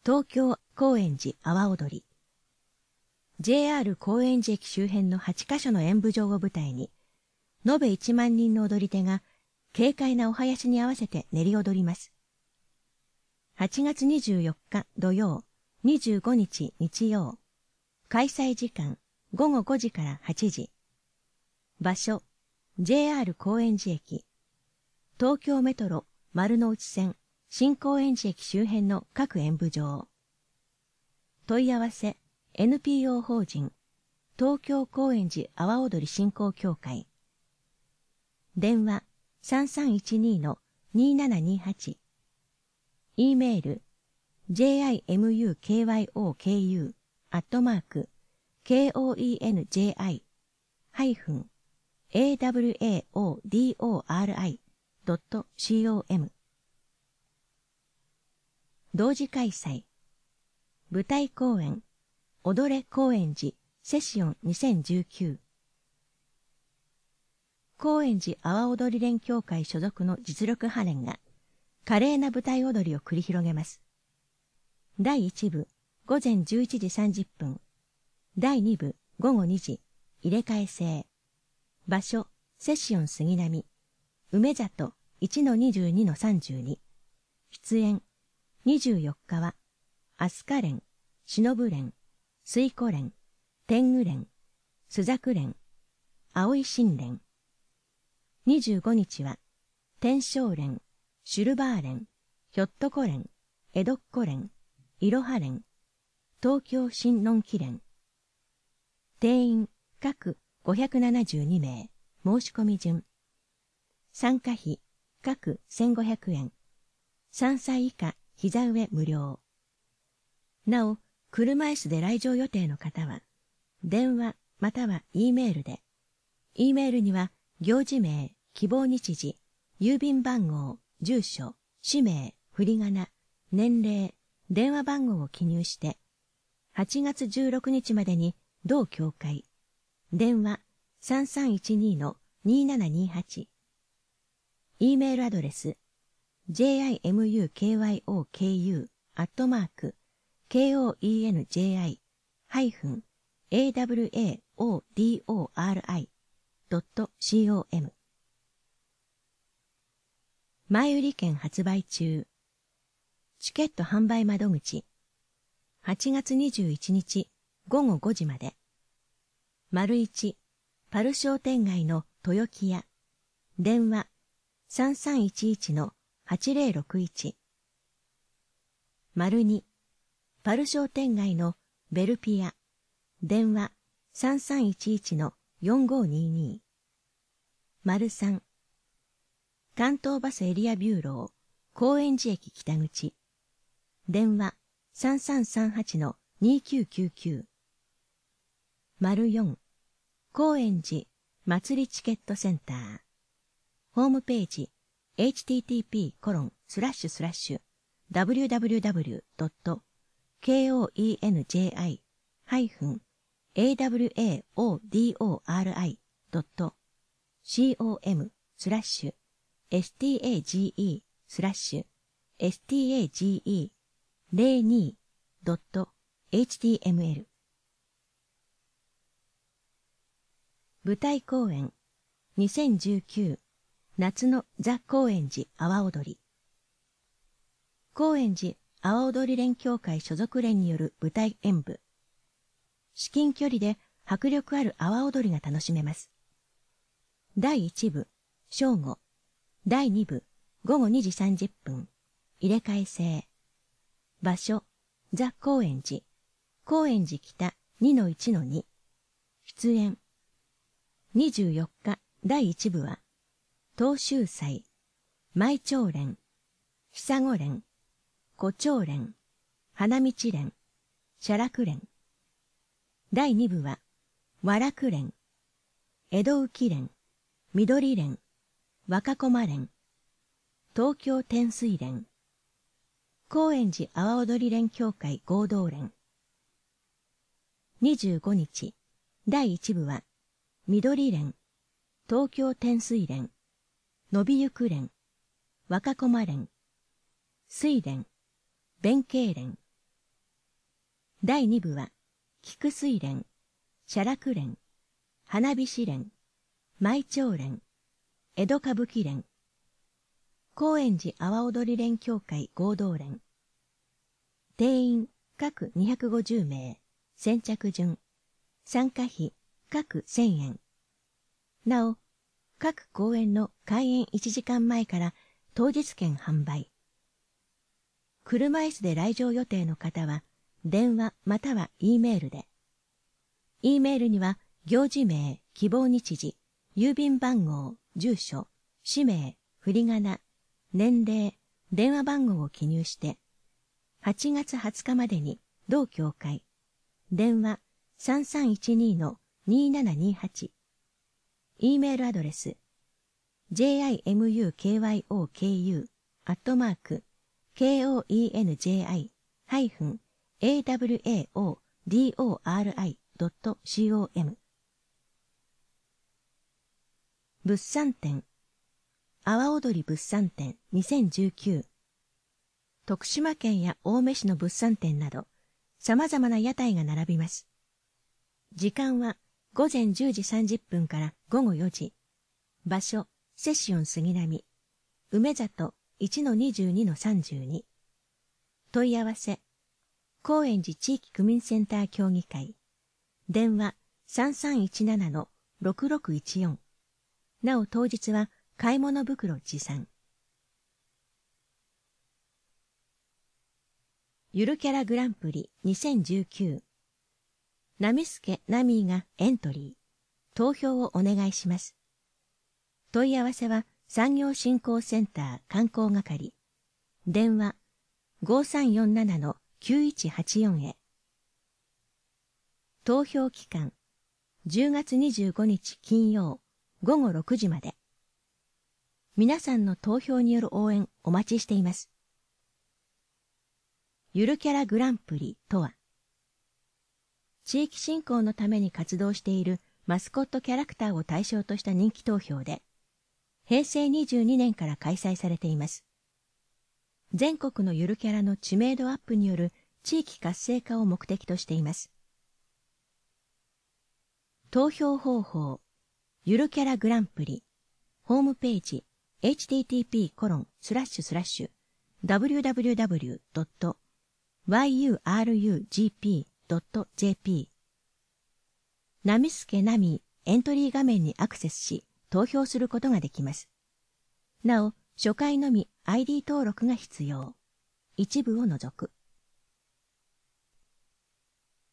東京高円寺阿波踊り。JR 高円寺駅周辺の8カ所の演舞場を舞台に、延べ1万人の踊り手が軽快なお囃子に合わせて練り踊ります。8月24日土曜、25日日曜。開催時間午後5時から8時。場所 JR 高円寺駅。東京メトロ丸ノ内線新高円寺駅周辺の各演舞場。問い合わせ NPO 法人東京高円寺阿波踊り振興協会。電話 3312-2728。E メール jimukyokenji-awaodori.com。同時開催。舞台公演踊れ高円寺セシオン2019。高円寺阿波踊り連協会所属の実力派連が華麗な舞台踊りを繰り広げます。第1部午前11時30分。第2部午後2時入れ替え制。場所セシオン杉並梅里 1-22-32。出演24日は飛鳥連、忍連、水湖連、天狗連、朱雀連、葵神連。25日は天正連、シュルバー連、ひょっとこ連、江戸っ子連、いろは連、東京新のんき連。定員各572名、申し込み順。参加費各1500円。3歳以下膝上無料。なお、車椅子で来場予定の方は、電話または E メールで。E メールには、行事名、希望日時、郵便番号、住所、氏名、振り仮名、年齢、電話番号を記入して、8月16日までに同協会、電話 3312-2728。E メールアドレス、jimukyoku-awaodori.com。前売り券発売中。チケット販売窓口。8月21日午後5時まで。丸1、パル商店街の豊木屋。電話 3311-8061。丸2、パル商店街のベルピア。電話 3311-4522。丸3、関東バスエリアビューロー、高円寺駅北口。電話 3338-2999。丸4、高円寺祭りチケットセンター。ホームページ http://www.koi.jai-awdori.com/stage/stage02.html。 舞台公演2019夏のザ・高円寺阿波踊り。高円寺阿波踊り連協会所属連による舞台演舞。至近距離で迫力ある阿波踊りが楽しめます。第1部正午。第2部午後2時30分。入れ替え制。場所ザ・高円寺。高円寺北 2-1-2。出演24日第1部は東秀祭、舞長連、久子連、胡蝶連、花道連、写楽連。第2部は和楽連、江戸浮連、緑連、若駒連、東京天水連、高円寺阿波踊り連協会合同連。25日第1部は緑連、東京天水連、伸びゆく連、若駒連、水連、弁慶連、 第2部は、菊水連、写楽連、花火師連、舞鳥連、江戸歌舞伎連、高円寺阿波踊り連協会合同連、定員各250名、先着順、参加費各1000円。なお、各公演の開演1時間前から当日券販売。車椅子で来場予定の方は、電話または E メールで。E メールには、行事名、希望日時、郵便番号、住所、氏名、振り仮名、年齢、電話番号を記入して、8月20日までに同協会、電話 3312-2728、E メールアドレス、jimukyoukoki-awardori.com。物産展、阿波踊り物産展2019。徳島県や青梅市の物産展など、様々な屋台が並びます。時間は午前10時30分から午後4時。場所、セシオン杉並。梅里 1-22-32。問い合わせ、高円寺地域区民センター協議会。電話 3317-6614。なお当日は買い物袋持参。ゆるキャラグランプリ2019。ナミスケ・ナミーがエントリー。投票をお願いします。問い合わせは産業振興センター観光係。電話 5347-9184 へ。投票期間10月25日金曜午後6時まで。皆さんの投票による応援お待ちしています。ゆるキャラグランプリとは、地域振興のために活動しているマスコットキャラクターを対象とした人気投票で、平成22年から開催されています。全国のゆるキャラの知名度アップによる地域活性化を目的としています。投票方法、ゆるキャラグランプリ、ホームページ、http://www.yurugp.jp ナミスケナミエントリー画面にアクセスし投票することができます。なお、初回のみ ID 登録が必要。一部を除く。